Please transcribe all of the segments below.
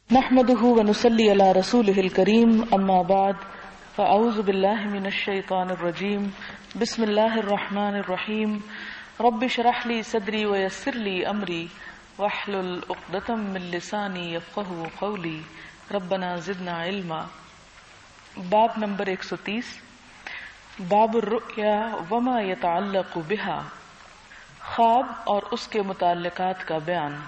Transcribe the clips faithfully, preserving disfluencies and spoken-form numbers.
نحمده ونصلي على رسوله الكريم اما بعد فاعوذ بالله من الشيطان الرجيم بسم الله الرحمن الرحيم رب اشرح لي صدري ويسر لي امري واحلل عقدة من لساني يفقهوا قولي ربنا زدنا علما. باب نمبر ایک سو تیس، باب الرؤیا وما يتعلق بها، خواب اور اس کے متعلقات کا بیان.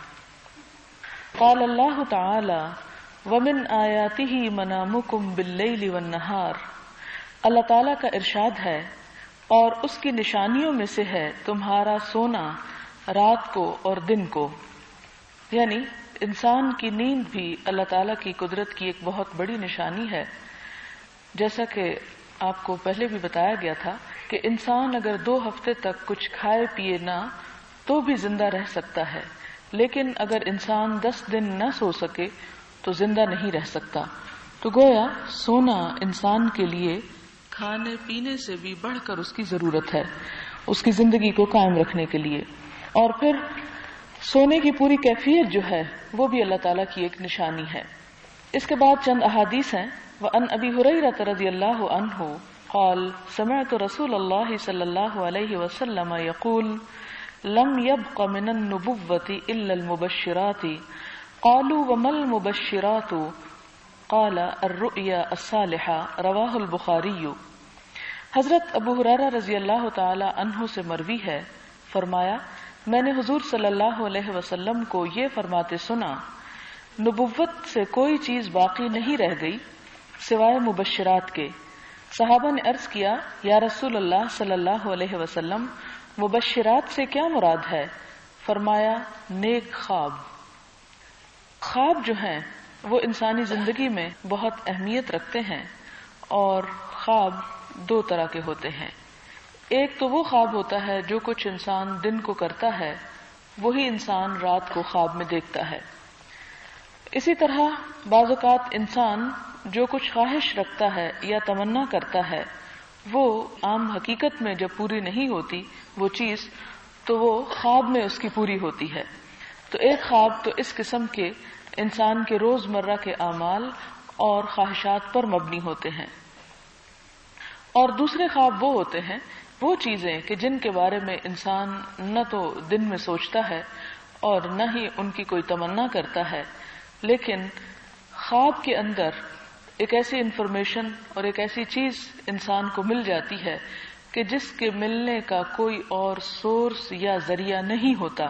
قال اللہ تعالی ومن آیاتہ منامکم باللیل والنہار، اللہ تعالی کا ارشاد ہے اور اس کی نشانیوں میں سے ہے تمہارا سونا رات کو اور دن کو. یعنی انسان کی نیند بھی اللہ تعالی کی قدرت کی ایک بہت بڑی نشانی ہے. جیسا کہ آپ کو پہلے بھی بتایا گیا تھا کہ انسان اگر دو ہفتے تک کچھ کھائے پیے نہ تو بھی زندہ رہ سکتا ہے، لیکن اگر انسان دس دن نہ سو سکے تو زندہ نہیں رہ سکتا. تو گویا سونا انسان کے لیے کھانے پینے سے بھی بڑھ کر اس کی ضرورت ہے اس کی زندگی کو قائم رکھنے کے لیے. اور پھر سونے کی پوری کیفیت جو ہے وہ بھی اللہ تعالیٰ کی ایک نشانی ہے. اس کے بعد چند احادیث ہیں. وَأَنْ أَبِي هُرَيْرَةَ رَضِيَ اللَّهُ عَنْهُ قال سمعت رسول اللہ صلی اللہ علیہ وسلم يقول لم يبق من النبوة إلا المبشرات قالوا وما المبشرات قال الرؤيا الصالحة رواہ البخاری. حضرت ابو ہریرہ رضی اللہ تعالی عنہ سے مروی ہے، فرمایا میں نے حضور صلی اللہ علیہ وسلم کو یہ فرماتے سنا، نبوت سے کوئی چیز باقی نہیں رہ گئی سوائے مبشرات کے. صحابہ نے عرض کیا یا رسول اللہ صلی اللہ علیہ وسلم مبشرات سے کیا مراد ہے؟ فرمایا نیک خواب. خواب جو ہیں وہ انسانی زندگی میں بہت اہمیت رکھتے ہیں، اور خواب دو طرح کے ہوتے ہیں. ایک تو وہ خواب ہوتا ہے جو کچھ انسان دن کو کرتا ہے وہی انسان رات کو خواب میں دیکھتا ہے. اسی طرح بعض اوقات انسان جو کچھ خواہش رکھتا ہے یا تمنا کرتا ہے وہ عام حقیقت میں جب پوری نہیں ہوتی وہ چیز تو وہ خواب میں اس کی پوری ہوتی ہے. تو ایک خواب تو اس قسم کے انسان کے روز مرہ کے اعمال اور خواہشات پر مبنی ہوتے ہیں، اور دوسرے خواب وہ ہوتے ہیں وہ چیزیں کہ جن کے بارے میں انسان نہ تو دن میں سوچتا ہے اور نہ ہی ان کی کوئی تمنا کرتا ہے، لیکن خواب کے اندر ایک ایسی انفارمیشن اور ایک ایسی چیز انسان کو مل جاتی ہے کہ جس کے ملنے کا کوئی اور سورس یا ذریعہ نہیں ہوتا.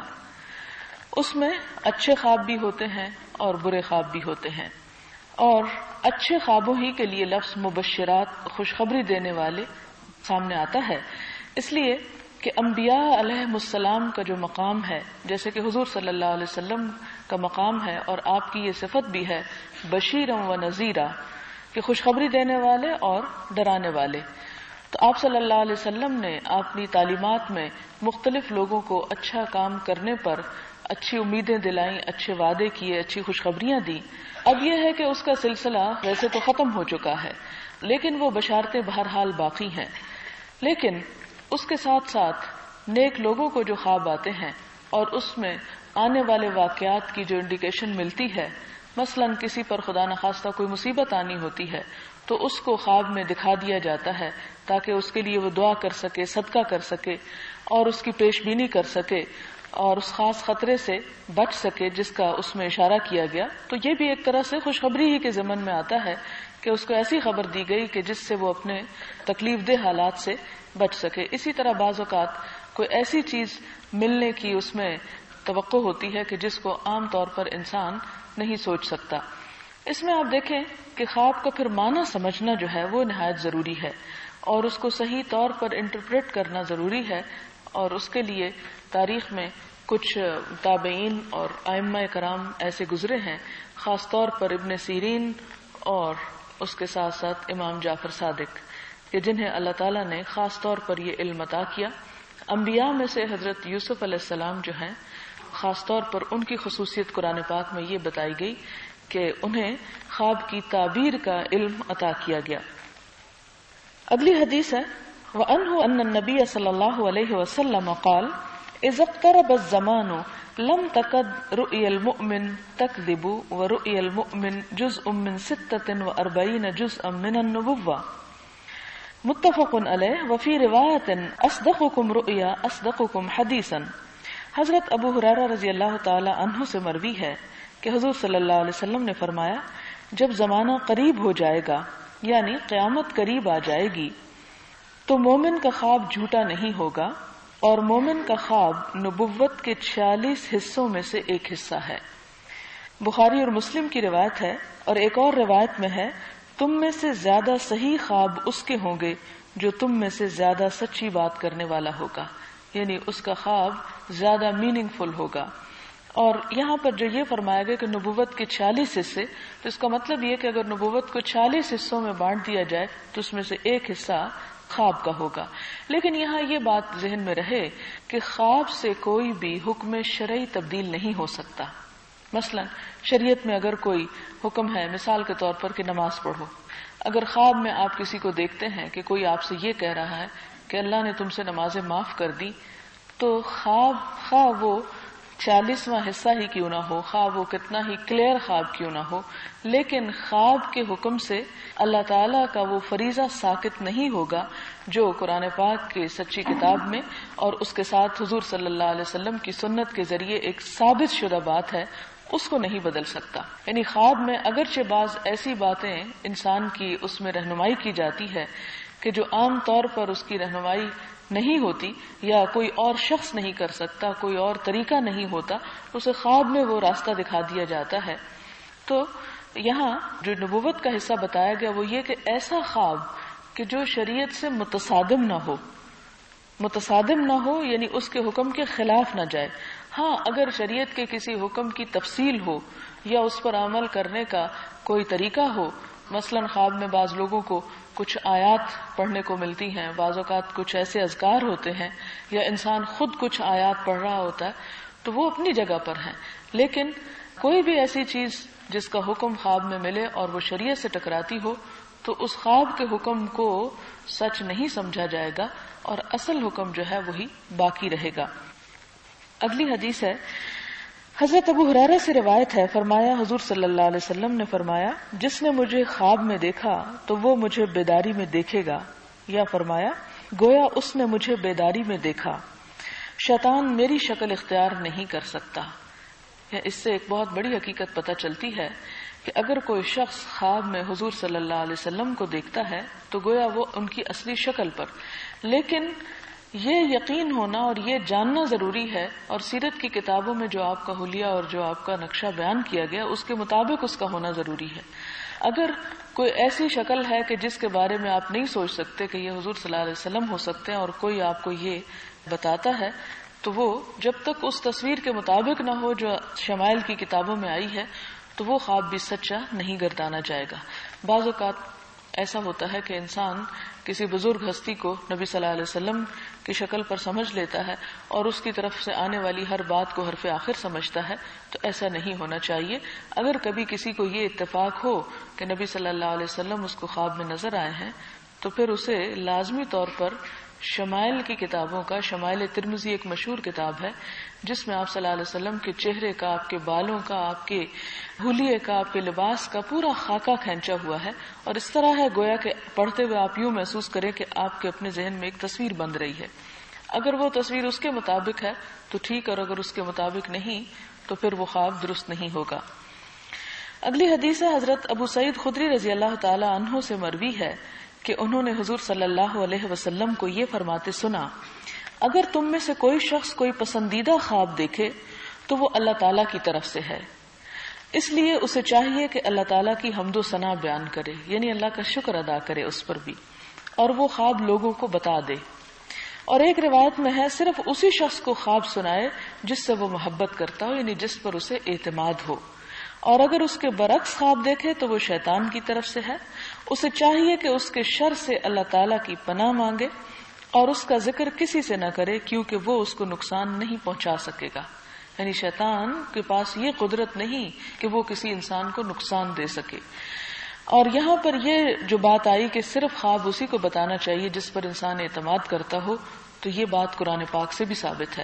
اس میں اچھے خواب بھی ہوتے ہیں اور برے خواب بھی ہوتے ہیں، اور اچھے خوابوں ہی کے لیے لفظ مبشرات خوشخبری دینے والے سامنے آتا ہے، اس لیے کہ انبیاء علیہ السلام کا جو مقام ہے، جیسے کہ حضور صلی اللہ علیہ وسلم کا مقام ہے اور آپ کی یہ صفت بھی ہے بشیرا و نذیرا، کہ خوشخبری دینے والے اور ڈرانے والے. تو آپ صلی اللہ علیہ وسلم نے اپنی تعلیمات میں مختلف لوگوں کو اچھا کام کرنے پر اچھی امیدیں دلائیں، اچھے وعدے کیے، اچھی خوشخبریاں دی. اب یہ ہے کہ اس کا سلسلہ ویسے تو ختم ہو چکا ہے لیکن وہ بشارتیں بہرحال باقی ہیں. لیکن اس کے ساتھ ساتھ نیک لوگوں کو جو خواب آتے ہیں اور اس میں آنے والے واقعات کی جو انڈیکیشن ملتی ہے، مثلا کسی پر خدا نخواستہ کوئی مصیبت آنی ہوتی ہے تو اس کو خواب میں دکھا دیا جاتا ہے تاکہ اس کے لیے وہ دعا کر سکے، صدقہ کر سکے اور اس کی پیش بینی کر سکے اور اس خاص خطرے سے بچ سکے جس کا اس میں اشارہ کیا گیا. تو یہ بھی ایک طرح سے خوشخبری ہی کے ضمن میں آتا ہے کہ اس کو ایسی خبر دی گئی کہ جس سے وہ اپنے تکلیف دہ حالات سے بچ سکے. اسی طرح بعض اوقات کوئی ایسی چیز ملنے کی اس میں توقع ہوتی ہے کہ جس کو عام طور پر انسان نہیں سوچ سکتا. اس میں آپ دیکھیں کہ خواب کا پھر معنی سمجھنا جو ہے وہ نہایت ضروری ہے اور اس کو صحیح طور پر انٹرپریٹ کرنا ضروری ہے. اور اس کے لیے تاریخ میں کچھ تابعین اور ائمہ کرام ایسے گزرے ہیں، خاص طور پر ابن سیرین اور اس کے ساتھ ساتھ امام جعفر صادق، کہ جنہیں اللہ تعالیٰ نے خاص طور پر یہ علم عطا کیا. انبیاء میں سے حضرت یوسف علیہ السلام جو ہیں، خاص طور پر ان کی خصوصیت قرآن پاک میں یہ بتائی گئی کہ انہیں خواب کی تعبیر کا علم عطا کیا گیا. اگلی حدیث ہے وَأَنْهُ أَنَّ النَّبِيَّ صلی اللہ علیہ وسلم قال اذا اقترب الزمان لم تكد رؤيا المؤمن تكذب ورؤيا المؤمن جزء من ستة وأربعين جزءا من النبوة متفق علیہ وفی روایت اصدقکم رؤیا اصدقکم حدیثا. حضرت ابو ہریرہ رضی اللہ تعالی عنہ سے مروی ہے کہ حضور صلی اللہ علیہ وسلم نے فرمایا جب زمانہ قریب ہو جائے گا یعنی قیامت قریب آ جائے گی تو مومن کا خواب جھوٹا نہیں ہوگا اور مومن کا خواب نبوت کے چھیالیس حصوں میں سے ایک حصہ ہے. بخاری اور مسلم کی روایت ہے اور ایک اور روایت میں ہے تم میں سے زیادہ صحیح خواب اس کے ہوں گے جو تم میں سے زیادہ سچی بات کرنے والا ہوگا، یعنی اس کا خواب زیادہ میننگ فل ہوگا. اور یہاں پر جو یہ فرمایا گیا کہ نبوت کے چھیالیس حصے، تو اس کا مطلب یہ کہ اگر نبوت کو چھیالیس حصوں میں بانٹ دیا جائے تو اس میں سے ایک حصہ خواب کا ہوگا. لیکن یہاں یہ بات ذہن میں رہے کہ خواب سے کوئی بھی حکم شرعی تبدیل نہیں ہو سکتا. مثلا شریعت میں اگر کوئی حکم ہے، مثال کے طور پر کہ نماز پڑھو، اگر خواب میں آپ کسی کو دیکھتے ہیں کہ کوئی آپ سے یہ کہہ رہا ہے کہ اللہ نے تم سے نمازیں معاف کر دی، تو خواب خواہ وہ چالیسواں حصہ ہی کیوں نہ ہو، خواب وہ کتنا ہی کلیئر خواب کیوں نہ ہو، لیکن خواب کے حکم سے اللہ تعالیٰ کا وہ فریضہ ساقط نہیں ہوگا جو قرآن پاک کے سچی کتاب میں اور اس کے ساتھ حضور صلی اللہ علیہ وسلم کی سنت کے ذریعے ایک ثابت شدہ بات ہے، اس کو نہیں بدل سکتا. یعنی خواب میں اگرچہ بعض ایسی باتیں انسان کی اس میں رہنمائی کی جاتی ہے کہ جو عام طور پر اس کی رہنمائی نہیں ہوتی یا کوئی اور شخص نہیں کر سکتا، کوئی اور طریقہ نہیں ہوتا، اسے خواب میں وہ راستہ دکھا دیا جاتا ہے. تو یہاں جو نبوت کا حصہ بتایا گیا وہ یہ کہ ایسا خواب کہ جو شریعت سے متصادم نہ ہو، متصادم نہ ہو یعنی اس کے حکم کے خلاف نہ جائے. ہاں اگر شریعت کے کسی حکم کی تفصیل ہو یا اس پر عمل کرنے کا کوئی طریقہ ہو، مثلا خواب میں بعض لوگوں کو کچھ آیات پڑھنے کو ملتی ہیں، بعض اوقات کچھ ایسے اذکار ہوتے ہیں یا انسان خود کچھ آیات پڑھ رہا ہوتا ہے، تو وہ اپنی جگہ پر ہیں. لیکن کوئی بھی ایسی چیز جس کا حکم خواب میں ملے اور وہ شریعت سے ٹکراتی ہو تو اس خواب کے حکم کو سچ نہیں سمجھا جائے گا اور اصل حکم جو ہے وہی باقی رہے گا. اگلی حدیث ہے، حضرت ابو ہریرہ سے روایت ہے، فرمایا حضور صلی اللہ علیہ وسلم نے فرمایا جس نے مجھے خواب میں دیکھا تو وہ مجھے بیداری میں دیکھے گا، یا فرمایا گویا اس نے مجھے بیداری میں دیکھا. شیطان میری شکل اختیار نہیں کر سکتا. اس سے ایک بہت بڑی حقیقت پتہ چلتی ہے کہ اگر کوئی شخص خواب میں حضور صلی اللہ علیہ وسلم کو دیکھتا ہے تو گویا وہ ان کی اصلی شکل پر، لیکن یہ یقین ہونا اور یہ جاننا ضروری ہے، اور سیرت کی کتابوں میں جو آپ کا حلیہ اور جو آپ کا نقشہ بیان کیا گیا اس کے مطابق اس کا ہونا ضروری ہے. اگر کوئی ایسی شکل ہے کہ جس کے بارے میں آپ نہیں سوچ سکتے کہ یہ حضور صلی اللہ علیہ وسلم ہو سکتے ہیں اور کوئی آپ کو یہ بتاتا ہے، تو وہ جب تک اس تصویر کے مطابق نہ ہو جو شمائل کی کتابوں میں آئی ہے تو وہ خواب بھی سچا نہیں گردانا جائے گا. بعض اوقات ایسا ہوتا ہے کہ انسان کسی بزرگ ہستی کو نبی صلی اللہ علیہ وسلم کی شکل پر سمجھ لیتا ہے اور اس کی طرف سے آنے والی ہر بات کو حرف آخر سمجھتا ہے، تو ایسا نہیں ہونا چاہیے. اگر کبھی کسی کو یہ اتفاق ہو کہ نبی صلی اللہ علیہ وسلم اس کو خواب میں نظر آئے ہیں تو پھر اسے لازمی طور پر شمائل کی کتابوں کا، شمائل ترمذی ایک مشہور کتاب ہے جس میں آپ صلی اللہ علیہ وسلم کے چہرے کا، آپ کے بالوں کا، آپ کے حلیے کا، آپ کے لباس کا پورا خاکہ کھینچا ہوا ہے، اور اس طرح ہے گویا کہ پڑھتے ہوئے آپ یوں محسوس کریں کہ آپ کے اپنے ذہن میں ایک تصویر بن رہی ہے. اگر وہ تصویر اس کے مطابق ہے تو ٹھیک، اور اگر اس کے مطابق نہیں تو پھر وہ خواب درست نہیں ہوگا. اگلی حدیث ہے، حضرت ابو سعید خدری رضی اللہ تعالی عنہ سے مروی ہے کہ انہوں نے حضور صلی اللہ علیہ وسلم کو یہ فرماتے سنا، اگر تم میں سے کوئی شخص کوئی پسندیدہ خواب دیکھے تو وہ اللہ تعالیٰ کی طرف سے ہے، اس لیے اسے چاہیے کہ اللہ تعالیٰ کی حمد و ثنا بیان کرے، یعنی اللہ کا شکر ادا کرے اس پر بھی، اور وہ خواب لوگوں کو بتا دے. اور ایک روایت میں ہے صرف اسی شخص کو خواب سنائے جس سے وہ محبت کرتا ہو، یعنی جس پر اسے اعتماد ہو، اور اگر اس کے برعکس خواب دیکھے تو وہ شیطان کی طرف سے ہے. اسے چاہیے کہ اس کے شر سے اللہ تعالیٰ کی پناہ مانگے اور اس کا ذکر کسی سے نہ کرے کیونکہ وہ اس کو نقصان نہیں پہنچا سکے گا. یعنی شیطان کے پاس یہ قدرت نہیں کہ وہ کسی انسان کو نقصان دے سکے. اور یہاں پر یہ جو بات آئی کہ صرف خواب اسی کو بتانا چاہیے جس پر انسان اعتماد کرتا ہو، تو یہ بات قرآن پاک سے بھی ثابت ہے.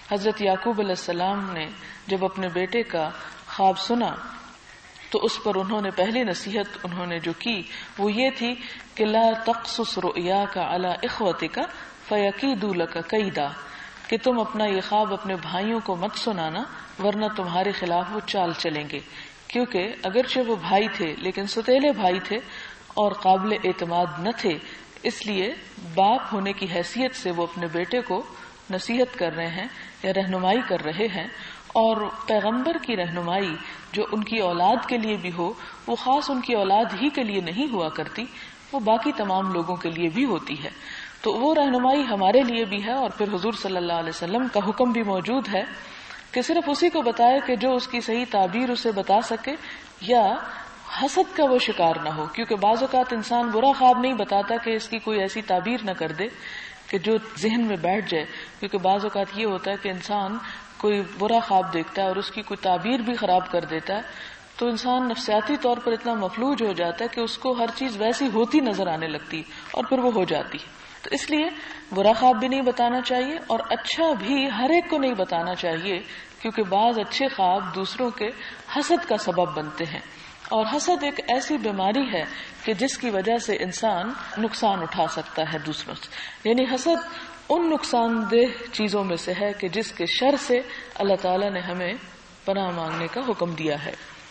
حضرت یعقوب علیہ السلام نے جب اپنے بیٹے کا خواب سنا تو اس پر انہوں نے پہلی نصیحت انہوں نے جو کی وہ یہ تھی کہ لا تقصص رؤیاک علی اخوتک فیکیدوا لک کیدا، کہ تم اپنا یہ خواب اپنے بھائیوں کو مت سنانا ورنہ تمہارے خلاف وہ چال چلیں گے، کیونکہ اگرچہ وہ بھائی تھے لیکن ستیلے بھائی تھے اور قابل اعتماد نہ تھے، اس لیے باپ ہونے کی حیثیت سے وہ اپنے بیٹے کو نصیحت کر رہے ہیں یا رہنمائی کر رہے ہیں، اور پیغمبر کی رہنمائی جو ان کی اولاد کے لیے بھی ہو وہ خاص ان کی اولاد ہی کے لیے نہیں ہوا کرتی، وہ باقی تمام لوگوں کے لیے بھی ہوتی ہے. تو وہ رہنمائی ہمارے لیے بھی ہے، اور پھر حضور صلی اللہ علیہ وسلم کا حکم بھی موجود ہے کہ صرف اسی کو بتائے کہ جو اس کی صحیح تعبیر اسے بتا سکے یا حسد کا وہ شکار نہ ہو، کیونکہ بعض اوقات انسان برا خواب نہیں بتاتا کہ اس کی کوئی ایسی تعبیر نہ کر دے کہ جو ذہن میں بیٹھ جائے، کیونکہ بعض اوقات یہ ہوتا ہے کہ انسان کوئی برا خواب دیکھتا ہے اور اس کی کوئی تعبیر بھی خراب کر دیتا ہے تو انسان نفسیاتی طور پر اتنا مفلوج ہو جاتا ہے کہ اس کو ہر چیز ویسی ہوتی نظر آنے لگتی اور پھر وہ ہو جاتی. تو اس لیے برا خواب بھی نہیں بتانا چاہیے اور اچھا بھی ہر ایک کو نہیں بتانا چاہیے، کیونکہ بعض اچھے خواب دوسروں کے حسد کا سبب بنتے ہیں، اور حسد ایک ایسی بیماری ہے کہ جس کی وجہ سے انسان نقصان اٹھا سکتا ہے دوسروں سے. یعنی حسد ان نقصان دہ چیزوں میں سے ہے کہ جس کے شر سے اللہ تعالیٰ نے ہمیں پناہ مانگنے کا حکم دیا ہے.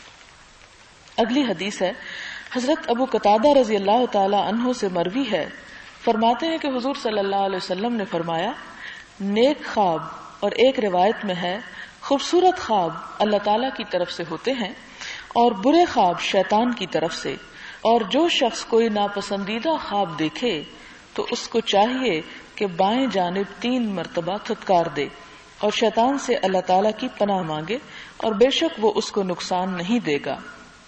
اگلی حدیث ہے حضرت ابو قتادہ رضی اللہ تعالی عنہ سے مروی ہے، فرماتے ہیں کہ حضور صلی اللہ علیہ وسلم نے فرمایا، نیک خواب، اور ایک روایت میں ہے خوبصورت خواب اللہ تعالیٰ کی طرف سے ہوتے ہیں اور برے خواب شیطان کی طرف سے، اور جو شخص کوئی ناپسندیدہ خواب دیکھے تو اس کو چاہیے کہ بائیں جانب تین مرتبہ تھتکار دے اور شیطان سے اللہ تعالیٰ کی پناہ مانگے، اور بے شک وہ اس کو نقصان نہیں دے گا.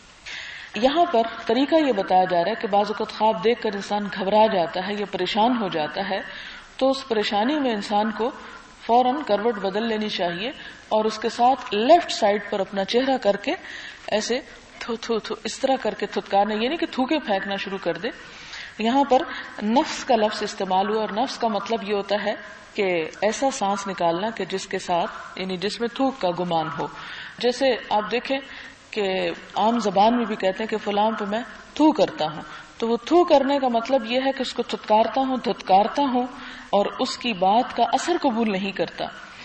یہاں پر طریقہ یہ بتایا جا رہا ہے کہ بعض اوقات خواب دیکھ کر انسان گھبرا جاتا ہے یا پریشان ہو جاتا ہے، تو اس پریشانی میں انسان کو فوراً کروٹ بدل لینی چاہیے اور اس کے ساتھ لیفٹ سائڈ پر اپنا چہرہ کر کے ایسے تھو تھو تھو اس طرح کر کے تھتکارنا، یعنی کہ تھوکے پھینکنا شروع کر دے. یہاں پر نفس کا لفظ استعمال ہوا، اور نفس کا مطلب یہ ہوتا ہے کہ ایسا سانس نکالنا کہ جس کے ساتھ یعنی جس میں تھوک کا گمان ہو. جیسے آپ دیکھیں کہ عام زبان میں بھی کہتے ہیں کہ فلاں پہ میں تھو کرتا ہوں، تو وہ تھو کرنے کا مطلب یہ ہے کہ اس کو تھتکارتا ہوں دھتکارتا ہوں اور اس کی بات کا اثر قبول نہیں کرتا.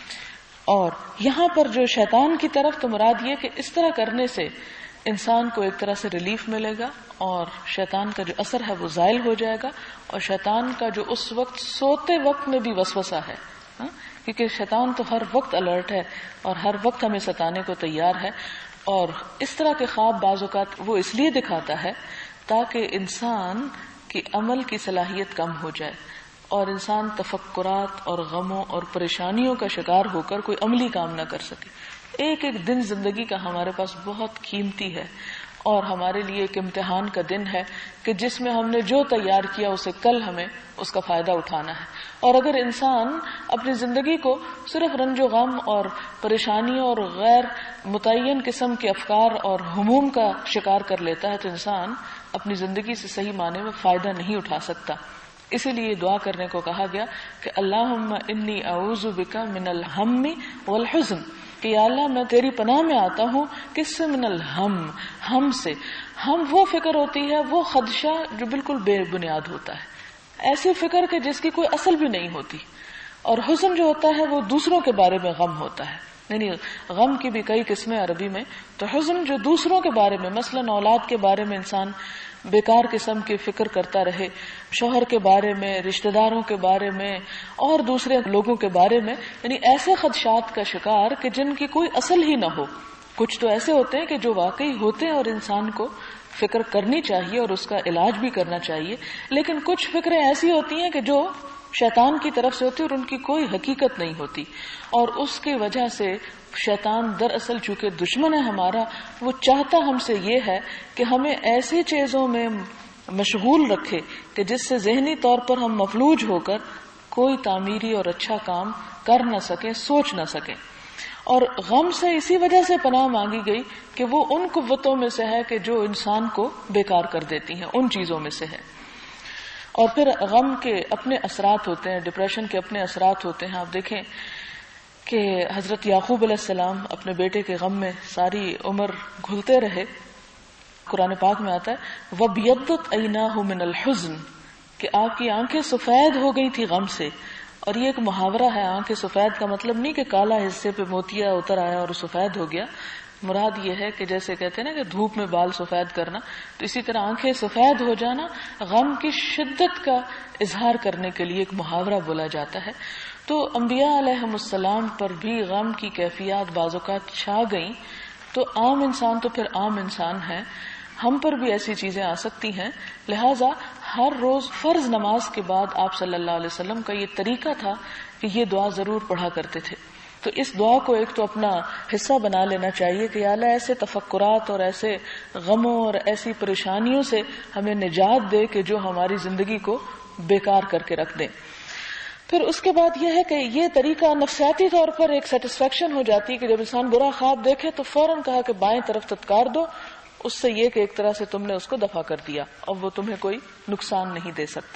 اور یہاں پر جو شیطان کی طرف تو مراد یہ کہ اس طرح کرنے سے انسان کو ایک طرح سے ریلیف ملے گا اور شیطان کا جو اثر ہے وہ زائل ہو جائے گا، اور شیطان کا جو اس وقت سوتے وقت میں بھی وسوسہ ہے، کیونکہ شیطان تو ہر وقت الرٹ ہے اور ہر وقت ہمیں ستانے کو تیار ہے. اور اس طرح کے خواب بعض اوقات وہ اس لیے دکھاتا ہے تاکہ انسان کی عمل کی صلاحیت کم ہو جائے اور انسان تفکرات اور غموں اور پریشانیوں کا شکار ہو کر کوئی عملی کام نہ کر سکے. ایک ایک دن زندگی کا ہمارے پاس بہت قیمتی ہے اور ہمارے لیے ایک امتحان کا دن ہے کہ جس میں ہم نے جو تیار کیا اسے کل ہمیں اس کا فائدہ اٹھانا ہے. اور اگر انسان اپنی زندگی کو صرف رنج و غم اور پریشانیوں اور غیر متعین قسم کے افکار اور ہموم کا شکار کر لیتا ہے تو انسان اپنی زندگی سے صحیح معنی میں فائدہ نہیں اٹھا سکتا. اسی لیے دعا کرنے کو کہا گیا کہ اللہم انی اعوذ بک من الہم والحزن، کہ یا اللہ میں تیری پناہ میں آتا ہوں کس سے؟ من الہم، ہم سے. ہم وہ فکر ہوتی ہے، وہ خدشہ جو بالکل بے بنیاد ہوتا ہے، ایسی فکر کہ جس کی کوئی اصل بھی نہیں ہوتی. اور حزن جو ہوتا ہے وہ دوسروں کے بارے میں غم ہوتا ہے. یعنی غم کی بھی کئی قسمیں عربی میں. تو حزن جو دوسروں کے بارے میں، مثلا اولاد کے بارے میں انسان بیکار قسم کی فکر کرتا رہے، شوہر کے بارے میں، رشتہ داروں کے بارے میں اور دوسرے لوگوں کے بارے میں، یعنی ایسے خدشات کا شکار کہ جن کی کوئی اصل ہی نہ ہو. کچھ تو ایسے ہوتے ہیں کہ جو واقعی ہوتے ہیں اور انسان کو فکر کرنی چاہیے اور اس کا علاج بھی کرنا چاہیے، لیکن کچھ فکریں ایسی ہوتی ہیں کہ جو شیطان کی طرف سے ہوتی اور ان کی کوئی حقیقت نہیں ہوتی، اور اس کی وجہ سے شیطان دراصل چونکہ دشمن ہے ہمارا، وہ چاہتا ہم سے یہ ہے کہ ہمیں ایسی چیزوں میں مشغول رکھے کہ جس سے ذہنی طور پر ہم مفلوج ہو کر کوئی تعمیری اور اچھا کام کر نہ سکیں، سوچ نہ سکیں. اور غم سے اسی وجہ سے پناہ مانگی گئی کہ وہ ان قوتوں میں سے ہے کہ جو انسان کو بیکار کر دیتی ہیں، ان چیزوں میں سے ہے. اور پھر غم کے اپنے اثرات ہوتے ہیں، ڈپریشن کے اپنے اثرات ہوتے ہیں. آپ دیکھیں کہ حضرت یعقوب علیہ السلام اپنے بیٹے کے غم میں ساری عمر گھلتے رہے. قرآن پاک میں آتا ہے وَبْيَضَّتْ عَيْنَاهُ مِنَ الْحُزْنِ کہ آپ کی آنکھیں سفید ہو گئی تھی غم سے. اور یہ ایک محاورہ ہے. آنکھیں سفید کا مطلب نہیں کہ کالا حصے پہ موتیا اتر آیا اور سفید ہو گیا. مراد یہ ہے کہ جیسے کہتے ہیں نا کہ دھوپ میں بال سفید کرنا، تو اسی طرح آنکھیں سفید ہو جانا غم کی شدت کا اظہار کرنے کے لیے ایک محاورہ بولا جاتا ہے. تو انبیاء علیہم السلام پر بھی غم کی کیفیات بعض اوقات چھا گئیں. تو عام انسان تو پھر عام انسان ہے، ہم پر بھی ایسی چیزیں آ سکتی ہیں. لہٰذا ہر روز فرض نماز کے بعد آپ صلی اللہ علیہ وسلم کا یہ طریقہ تھا کہ یہ دعا ضرور پڑھا کرتے تھے. تو اس دعا کو ایک تو اپنا حصہ بنا لینا چاہیے کہ یا اللہ ایسے تفکرات اور ایسے غموں اور ایسی پریشانیوں سے ہمیں نجات دے کہ جو ہماری زندگی کو بیکار کر کے رکھ دیں. پھر اس کے بعد یہ ہے کہ یہ طریقہ نفسیاتی طور پر ایک سیٹسفیکشن ہو جاتی ہے کہ جب انسان برا خواب دیکھے تو فوراً کہا کہ بائیں طرف تتکار دو. اس سے یہ کہ ایک طرح سے تم نے اس کو دفع کر دیا اور وہ تمہیں کوئی نقصان نہیں دے سکتا.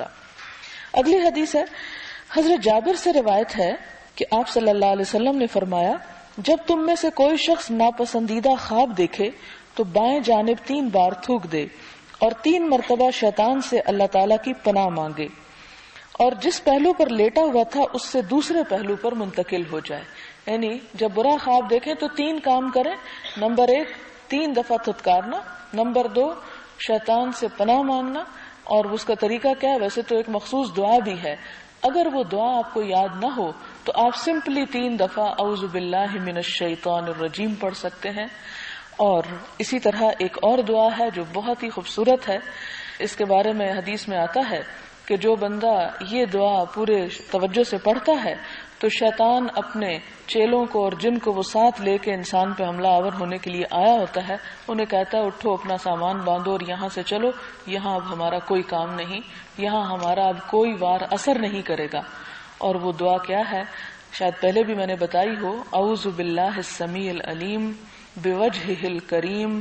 اگلی حدیث ہے حضرت جابر سے روایت ہے کہ آپ صلی اللہ علیہ وسلم نے فرمایا جب تم میں سے کوئی شخص ناپسندیدہ خواب دیکھے تو بائیں جانب تین بار تھوک دے اور تین مرتبہ شیطان سے اللہ تعالیٰ کی پناہ مانگے اور جس پہلو پر لیٹا ہوا تھا اس سے دوسرے پہلو پر منتقل ہو جائے. یعنی جب برا خواب دیکھیں تو تین کام کریں. نمبر ایک تین دفعہ تھتکارنا، نمبر دو شیطان سے پناہ مانگنا، اور اس کا طریقہ کیا ہے؟ ویسے تو ایک مخصوص دعا بھی ہے. اگر وہ دعا آپ کو یاد نہ ہو تو آپ سمپلی تین دفعہ اعوذ باللہ من الشیطان الرجیم پڑھ سکتے ہیں. اور اسی طرح ایک اور دعا ہے جو بہت ہی خوبصورت ہے. اس کے بارے میں حدیث میں آتا ہے کہ جو بندہ یہ دعا پورے توجہ سے پڑھتا ہے تو شیطان اپنے چیلوں کو اور جن کو وہ ساتھ لے کے انسان پہ حملہ آور ہونے کے لیے آیا ہوتا ہے انہیں کہتا ہے اٹھو اپنا سامان باندھو اور یہاں سے چلو، یہاں اب ہمارا کوئی کام نہیں، یہاں ہمارا اب کوئی وار اثر نہیں کرے گا. اور وہ دعا کیا ہے؟ شاید پہلے بھی میں نے بتائی ہو. اعوذ باللہ السمیع العلیم بوجہہ الکریم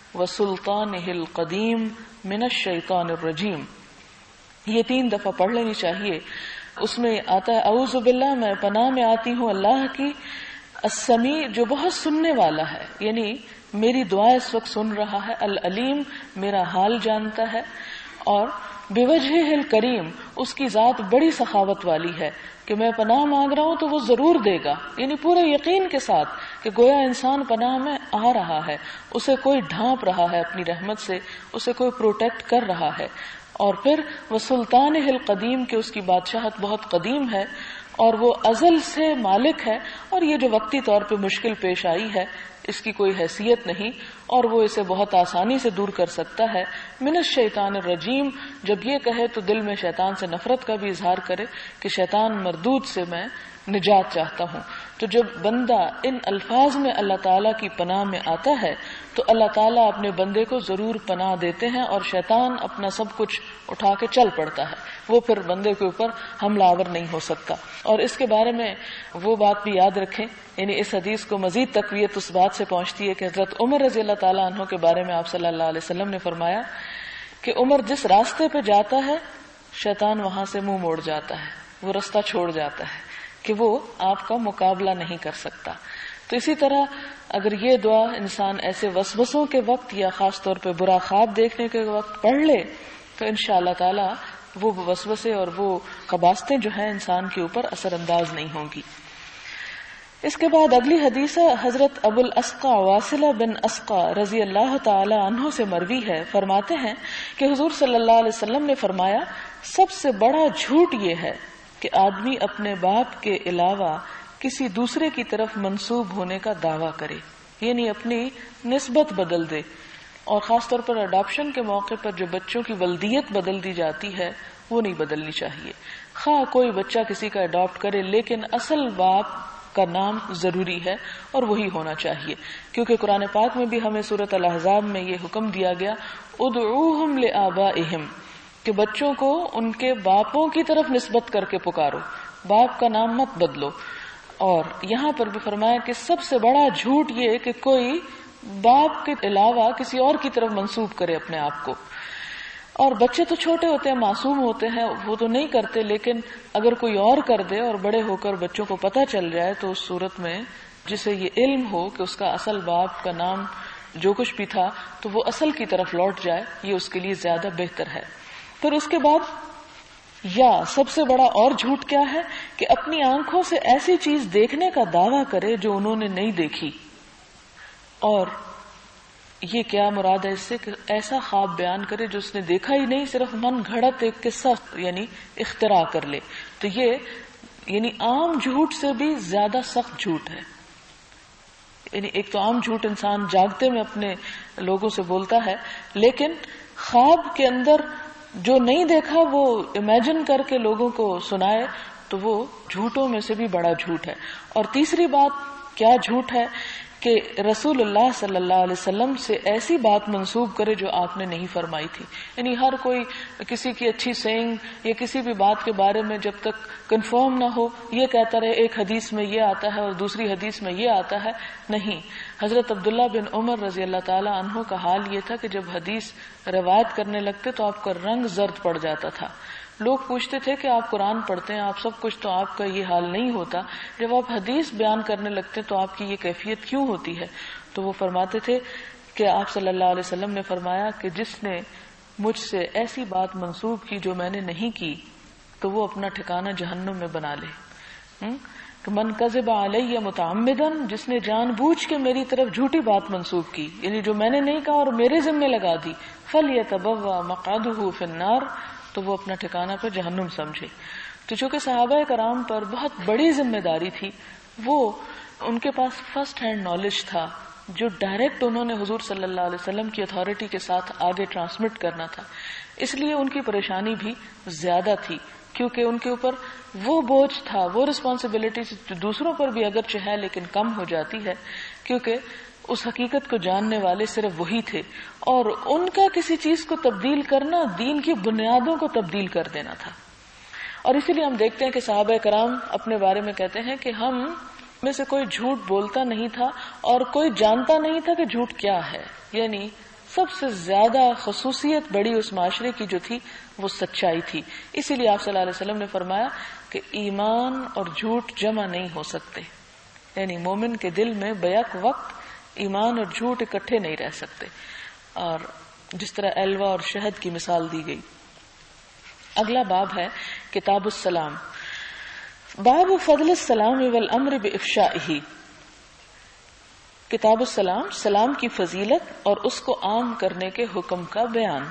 وسلطانہ القدیم من الشیطان الرجیم. یہ تین دفعہ پڑھ لینی چاہیے. اس میں آتا ہے اعوذ باللہ میں پناہ میں آتی ہوں اللہ کی، السمیع جو بہت سننے والا ہے، یعنی میری دعا اس وقت سن رہا ہے، العلیم میرا حال جانتا ہے، اور بوجہہ الکریم اس کی ذات بڑی سخاوت والی ہے کہ میں پناہ مانگ رہا ہوں تو وہ ضرور دے گا. یعنی پورے یقین کے ساتھ کہ گویا انسان پناہ میں آ رہا ہے، اسے کوئی ڈھانپ رہا ہے اپنی رحمت سے، اسے کوئی پروٹیکٹ کر رہا ہے. اور پھر وہ سلطان القدیم کہ اس کی بادشاہت بہت قدیم ہے اور وہ ازل سے مالک ہے، اور یہ جو وقتی طور پہ مشکل پیش آئی ہے اس کی کوئی حیثیت نہیں اور وہ اسے بہت آسانی سے دور کر سکتا ہے. من الشیطان الرجیم جب یہ کہے تو دل میں شیطان سے نفرت کا بھی اظہار کرے کہ شیطان مردود سے میں نجات چاہتا ہوں. تو جب بندہ ان الفاظ میں اللہ تعالیٰ کی پناہ میں آتا ہے تو اللہ تعالیٰ اپنے بندے کو ضرور پناہ دیتے ہیں اور شیطان اپنا سب کچھ اٹھا کے چل پڑتا ہے، وہ پھر بندے کے اوپر حملہ آور نہیں ہو سکتا. اور اس کے بارے میں وہ بات بھی یاد رکھیں، یعنی اس حدیث کو مزید تقویت اس بات سے پہنچتی ہے کہ حضرت عمر رضی اللہ تعالیٰ عنہ کے بارے میں آپ صلی اللہ علیہ وسلم نے فرمایا کہ عمر جس راستے پہ جاتا ہے شیطان وہاں سے منہ موڑ جاتا ہے، وہ راستہ چھوڑ جاتا ہے کہ وہ آپ کا مقابلہ نہیں کر سکتا. تو اسی طرح اگر یہ دعا انسان ایسے وسوسوں کے وقت یا خاص طور پہ برا خواب دیکھنے کے وقت پڑھ لے تو انشاءاللہ تعالی وہ وسوسے اور وہ قباستیں جو ہیں انسان کے اوپر اثر انداز نہیں ہوں گی. اس کے بعد اگلی حدیث حضرت ابو الاسقع واصلہ بن اسقع رضی اللہ تعالی عنہ سے مروی ہے. فرماتے ہیں کہ حضور صلی اللہ علیہ وسلم نے فرمایا سب سے بڑا جھوٹ یہ ہے کہ آدمی اپنے باپ کے علاوہ کسی دوسرے کی طرف منسوب ہونے کا دعویٰ کرے، یعنی اپنی نسبت بدل دے. اور خاص طور پر اڈاپشن کے موقع پر جو بچوں کی ولدیت بدل دی جاتی ہے وہ نہیں بدلنی چاہیے. خواہ کوئی بچہ کسی کا اڈاپٹ کرے لیکن اصل باپ کا نام ضروری ہے اور وہی ہونا چاہیے، کیونکہ قرآن پاک میں بھی ہمیں سورۃ الاحزاب میں یہ حکم دیا گیا ادعوہم لآبائہم کہ بچوں کو ان کے باپوں کی طرف نسبت کر کے پکارو، باپ کا نام مت بدلو. اور یہاں پر بھی فرمایا کہ سب سے بڑا جھوٹ یہ کہ کوئی باپ کے علاوہ کسی اور کی طرف منسوب کرے اپنے آپ کو. اور بچے تو چھوٹے ہوتے ہیں، معصوم ہوتے ہیں، وہ تو نہیں کرتے، لیکن اگر کوئی اور کر دے اور بڑے ہو کر بچوں کو پتہ چل جائے تو اس صورت میں جسے یہ علم ہو کہ اس کا اصل باپ کا نام جو کچھ بھی تھا تو وہ اصل کی طرف لوٹ جائے، یہ اس کے لیے زیادہ بہتر ہے۔ پھر اس کے بعد یا سب سے بڑا اور جھوٹ کیا ہے کہ اپنی آنکھوں سے ایسی چیز دیکھنے کا دعویٰ کرے جو انہوں نے نہیں دیکھی، اور یہ کیا مراد ہے اس سے کہ ایسا خواب بیان کرے جو اس نے دیکھا ہی نہیں، صرف من گھڑت ایک قصہ یعنی اختراع کر لے، تو یہ یعنی عام جھوٹ سے بھی زیادہ سخت جھوٹ ہے۔ یعنی ایک تو عام جھوٹ انسان جاگتے میں اپنے لوگوں سے بولتا ہے، لیکن خواب کے اندر جو نہیں دیکھا وہ امیجن کر کے لوگوں کو سنائے تو وہ جھوٹوں میں سے بھی بڑا جھوٹ ہے۔ اور تیسری بات کیا جھوٹ ہے کہ رسول اللہ صلی اللہ علیہ وسلم سے ایسی بات منسوب کرے جو آپ نے نہیں فرمائی تھی۔ یعنی ہر کوئی کسی کی اچھی سینگ یا کسی بھی بات کے بارے میں جب تک کنفرم نہ ہو یہ کہتا رہے ایک حدیث میں یہ آتا ہے اور دوسری حدیث میں یہ آتا ہے، نہیں۔ حضرت عبداللہ بن عمر رضی اللہ تعالی عنہ کا حال یہ تھا کہ جب حدیث روایت کرنے لگتے تو آپ کا رنگ زرد پڑ جاتا تھا۔ لوگ پوچھتے تھے کہ آپ قرآن پڑھتے ہیں، آپ سب کچھ، تو آپ کا یہ حال نہیں ہوتا، جب آپ حدیث بیان کرنے لگتے تو آپ کی یہ کیفیت کیوں ہوتی ہے؟ تو وہ فرماتے تھے کہ آپ صلی اللہ علیہ وسلم نے فرمایا کہ جس نے مجھ سے ایسی بات منسوب کی جو میں نے نہیں کی تو وہ اپنا ٹھکانہ جہنم میں بنا لے۔ من کذب علیہ متعمدا، جس نے جان بوجھ کے میری طرف جھوٹی بات منسوب کی، یعنی جو میں نے نہیں کہا اور میرے ذمہ لگا دی، فلیتبوأ مقعدہ فی النار، تو وہ اپنا ٹھکانہ پہ جہنم سمجھے۔ تو چونکہ صحابہ کرام پر بہت بڑی ذمہ داری تھی، وہ ان کے پاس فرسٹ ہینڈ نالج تھا جو ڈائریکٹ انہوں نے حضور صلی اللہ علیہ وسلم کی اتھارٹی کے ساتھ آگے ٹرانسمٹ کرنا تھا، اس لیے ان کی پریشانی بھی زیادہ تھی، کیونکہ ان کے اوپر وہ بوجھ تھا، وہ رسپانسبلٹی جو دوسروں پر بھی اگرچہ ہے لیکن کم ہو جاتی ہے، کیونکہ اس حقیقت کو جاننے والے صرف وہی تھے، اور ان کا کسی چیز کو تبدیل کرنا دین کی بنیادوں کو تبدیل کر دینا تھا۔ اور اسی لیے ہم دیکھتے ہیں کہ صحابہ کرام اپنے بارے میں کہتے ہیں کہ ہم میں سے کوئی جھوٹ بولتا نہیں تھا اور کوئی جانتا نہیں تھا کہ جھوٹ کیا ہے، یعنی سب سے زیادہ خصوصیت بڑی اس معاشرے کی جو تھی وہ سچائی تھی۔ اسی لیے آپ صلی اللہ علیہ وسلم نے فرمایا کہ ایمان اور جھوٹ جمع نہیں ہو سکتے، یعنی مومن کے دل میں بیک وقت ایمان اور جھوٹ اکٹھے نہیں رہ سکتے، اور جس طرح الوا اور شہد کی مثال دی گئی۔ اگلا باب ہے کتاب السلام، باب فضل السلام والامر بافشائہ۔ کتاب السلام، سلام کی فضیلت اور اس کو عام کرنے کے حکم کا بیان۔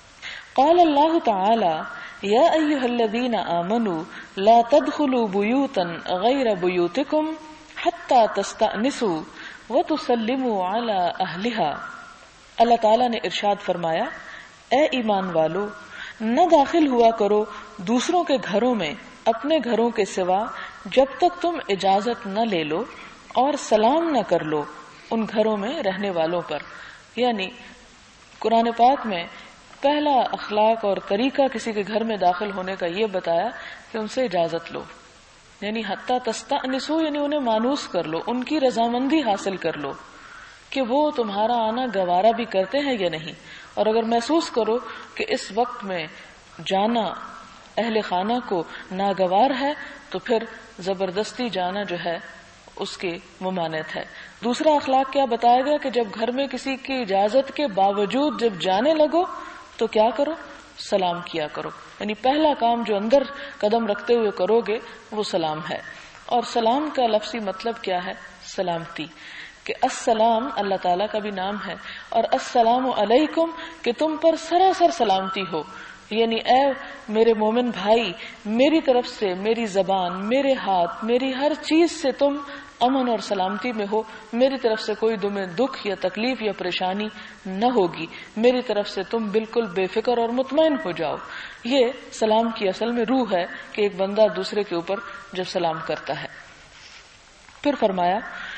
قال اللہ تعالی یا ایھا الذین آمنوا لا تدخلوا بیوتا غیر بیوتکم حتی تستأنسوا وَتُسَلِّمُوا عَلَىٰ أَهْلِهَا۔ اللہ تعالیٰ نے ارشاد فرمایا، اے ایمان والو، نہ داخل ہوا کرو دوسروں کے گھروں میں اپنے گھروں کے سوا جب تک تم اجازت نہ لے لو اور سلام نہ کر لو ان گھروں میں رہنے والوں پر۔ یعنی قرآن پاک میں پہلا اخلاق اور طریقہ کسی کے گھر میں داخل ہونے کا یہ بتایا کہ ان سے اجازت لو، یعنی حتی تستأنسو، یعنی انہیں مانوس کر لو، ان کی رضامندی حاصل کر لو کہ وہ تمہارا آنا گوارا بھی کرتے ہیں یا نہیں، اور اگر محسوس کرو کہ اس وقت میں جانا اہل خانہ کو ناگوار ہے تو پھر زبردستی جانا جو ہے اس کی ممانعت ہے۔ دوسرا اخلاق کیا بتایا گیا کہ جب گھر میں کسی کی اجازت کے باوجود جب جانے لگو تو کیا کرو؟ سلام کیا کرو، یعنی پہلا کام جو اندر قدم رکھتے ہوئے کرو گے وہ سلام ہے۔ اور سلام کا لفظی مطلب کیا ہے؟ سلامتی، کہ السلام اللہ تعالیٰ کا بھی نام ہے، اور السلام علیکم کہ تم پر سراسر سلامتی ہو، یعنی اے میرے مومن بھائی، میری طرف سے، میری زبان، میرے ہاتھ، میری ہر چیز سے تم امن اور سلامتی میں ہو، میری طرف سے کوئی تمہیں دکھ یا تکلیف یا پریشانی نہ ہوگی، میری طرف سے تم بالکل بے فکر اور مطمئن ہو جاؤ۔ یہ سلام کی اصل میں روح ہے کہ ایک بندہ دوسرے کے اوپر جب سلام کرتا ہے۔ پھر فرمایا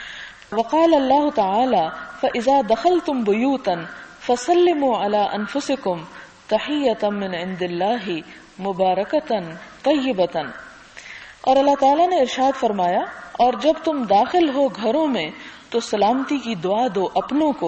وقال اللہ تعالی فَإِذَا دَخَلْتُمْ بُيُوتًا فَسَلِّمُوا عَلَىٰ أَنفُسِكُمْ تَحِيَّةً مِّنْ عِندِ اللَّهِ مُبَارَكَةً طَيِّبَةً۔ اور اللہ تعالیٰ نے ارشاد فرمایا، اور جب تم داخل ہو گھروں میں تو سلامتی کی دعا دو اپنوں کو،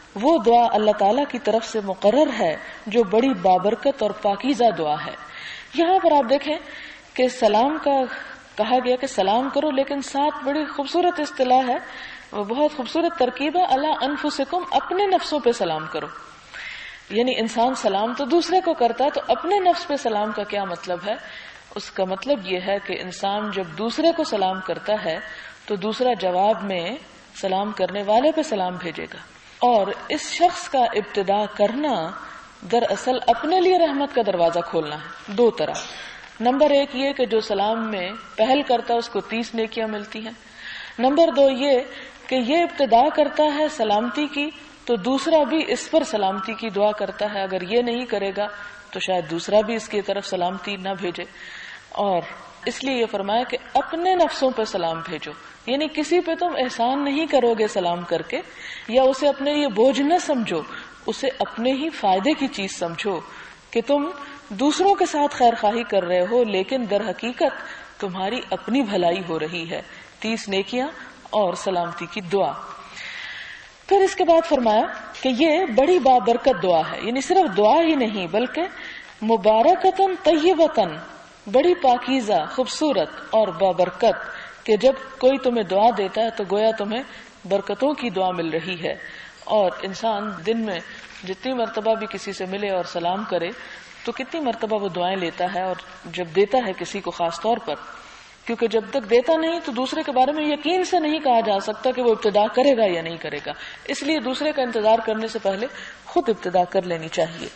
وہ دعا اللہ تعالیٰ کی طرف سے مقرر ہے جو بڑی بابرکت اور پاکیزہ دعا ہے. یہاں پر آپ دیکھیں کہ سلام کا کہا گیا کہ سلام کرو، لیکن ساتھ بڑی خوبصورت اصطلاح ہے، وہ بہت خوبصورت ترکیب ہے، الا انفسکم، اپنے نفسوں پہ سلام کرو. یعنی انسان سلام تو دوسرے کو کرتا ہے، تو اپنے نفس پہ سلام کا کیا مطلب ہے؟ اس کا مطلب یہ ہے کہ انسان جب دوسرے کو سلام کرتا ہے تو دوسرا جواب میں سلام کرنے والے پہ سلام بھیجے گا. اور اس شخص کا ابتدا کرنا دراصل اپنے لیے رحمت کا دروازہ کھولنا ہے دو طرح. نمبر ایک یہ کہ جو سلام میں پہل کرتا ہے اس کو تیس نیکیاں ملتی ہیں. نمبر دو یہ کہ یہ ابتدا کرتا ہے سلامتی کی تو دوسرا بھی اس پر سلامتی کی دعا کرتا ہے. اگر یہ نہیں کرے گا تو شاید دوسرا بھی اس کی طرف سلامتی نہ بھیجے. اور اس لیے یہ فرمایا کہ اپنے نفسوں پہ سلام بھیجو، یعنی کسی پہ تم احسان نہیں کرو گے سلام کر کے، یا اسے اپنے لیے بوجھ نہ سمجھو، اسے اپنے ہی فائدے کی چیز سمجھو کہ تم دوسروں کے ساتھ خیر خواہی کر رہے ہو لیکن در حقیقت تمہاری اپنی بھلائی ہو رہی ہے. تیس نیکیاں اور سلامتی کی دعا. پھر اس کے بعد فرمایا کہ یہ بڑی بابرکت دعا ہے، یعنی صرف دعا ہی نہیں بلکہ مبارکتن طیبتن، بڑی پاکیزہ، خوبصورت اور بابرکت، کہ جب کوئی تمہیں دعا دیتا ہے تو گویا تمہیں برکتوں کی دعا مل رہی ہے. اور انسان دن میں جتنی مرتبہ بھی کسی سے ملے اور سلام کرے تو کتنی مرتبہ وہ دعائیں لیتا ہے، اور جب دیتا ہے کسی کو خاص طور پر، کیونکہ جب تک دیتا نہیں تو دوسرے کے بارے میں یقین سے نہیں کہا جا سکتا کہ وہ ابتدا کرے گا یا نہیں کرے گا. اس لیے دوسرے کا انتظار کرنے سے پہلے خود ابتدا کر لینی چاہیے.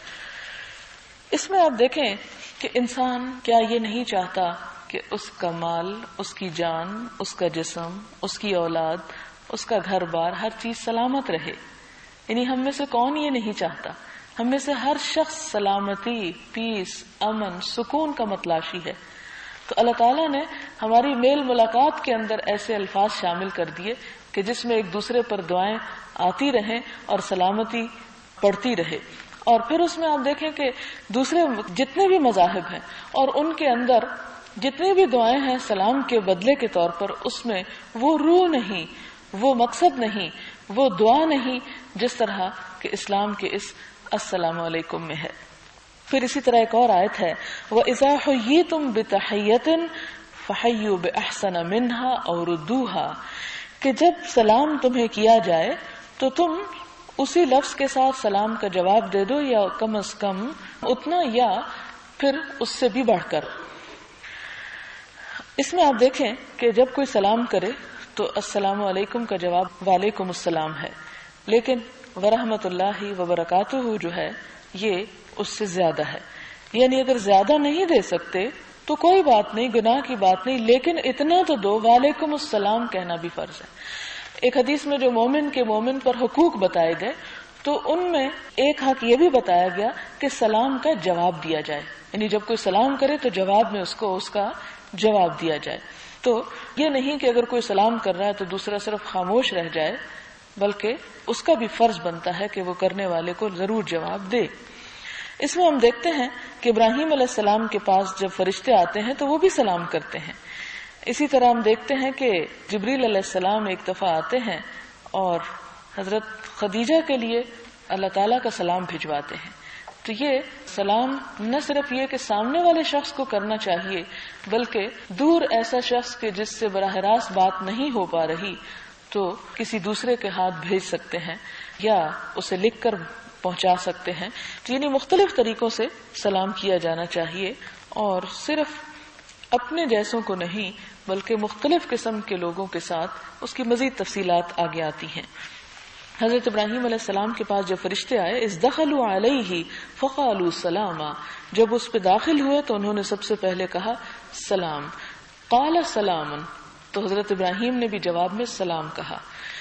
اس میں آپ دیکھیں کہ انسان کیا یہ نہیں چاہتا کہ اس کا مال، اس کی جان، اس کا جسم، اس کی اولاد، اس کا گھر بار، ہر چیز سلامت رہے. یعنی ہم میں سے کون یہ نہیں چاہتا؟ ہم میں سے ہر شخص سلامتی، پیس، امن، سکون کا متلاشی ہے. تو اللہ تعالیٰ نے ہماری میل ملاقات کے اندر ایسے الفاظ شامل کر دیے کہ جس میں ایک دوسرے پر دعائیں آتی رہیں اور سلامتی پڑتی رہے. اور پھر اس میں آپ دیکھیں کہ دوسرے جتنے بھی مذاہب ہیں اور ان کے اندر جتنی بھی دعائیں ہیں سلام کے بدلے کے طور پر، اس میں وہ روح نہیں، وہ مقصد نہیں، وہ دعا نہیں جس طرح کہ اسلام کے اس السلام علیکم میں ہے. پھر اسی طرح ایک اور آیت ہے، وَإِذَا حُيِّيتُم بِتَحِيَّةٍ فَحَيُّوا بِأَحْسَنَ مِنْهَا أَوْ رُدُّوهَا، کہ جب سلام تمہیں کیا جائے تو تم اسی لفظ کے ساتھ سلام کا جواب دے دو، یا کم از کم اتنا یا پھر اس سے بھی بڑھ کر. اس میں آپ دیکھیں کہ جب کوئی سلام کرے تو السلام علیکم کا جواب وعلیکم السلام ہے، لیکن ورحمۃ اللہ وبرکاتہ جو ہے یہ اس سے زیادہ ہے. یعنی اگر زیادہ نہیں دے سکتے تو کوئی بات نہیں، گناہ کی بات نہیں، لیکن اتنا تو دو، وعلیکم السلام کہنا بھی فرض ہے. ایک حدیث میں جو مومن کے مومن پر حقوق بتائے گئے تو ان میں ایک حق یہ بھی بتایا گیا کہ سلام کا جواب دیا جائے. یعنی جب کوئی سلام کرے تو جواب میں اس کو اس کا جواب دیا جائے. تو یہ نہیں کہ اگر کوئی سلام کر رہا ہے تو دوسرا صرف خاموش رہ جائے، بلکہ اس کا بھی فرض بنتا ہے کہ وہ کرنے والے کو ضرور جواب دے. اس میں ہم دیکھتے ہیں کہ ابراہیم علیہ السلام کے پاس جب فرشتے آتے ہیں تو وہ بھی سلام کرتے ہیں. اسی طرح ہم دیکھتے ہیں کہ جبریل علیہ السلام ایک دفعہ آتے ہیں اور حضرت خدیجہ کے لیے اللہ تعالیٰ کا سلام بھجواتے ہیں. تو یہ سلام نہ صرف یہ کہ سامنے والے شخص کو کرنا چاہیے، بلکہ دور ایسا شخص کہ جس سے براہ راست بات نہیں ہو پا رہی تو کسی دوسرے کے ہاتھ بھیج سکتے ہیں یا اسے لکھ کر پہنچا سکتے ہیں. یعنی مختلف طریقوں سے سلام کیا جانا چاہیے، اور صرف اپنے جیسوں کو نہیں بلکہ مختلف قسم کے لوگوں کے ساتھ اس کی مزید تفصیلات آگے آتی ہیں. حضرت ابراہیم علیہ السلام کے پاس جب فرشتے آئے، اذ دخلوا علیہ فقالوا سلاما، جب اس پہ داخل ہوئے تو انہوں نے سب سے پہلے کہا سلام. قال سلام، تو حضرت ابراہیم نے بھی جواب میں سلام کہا.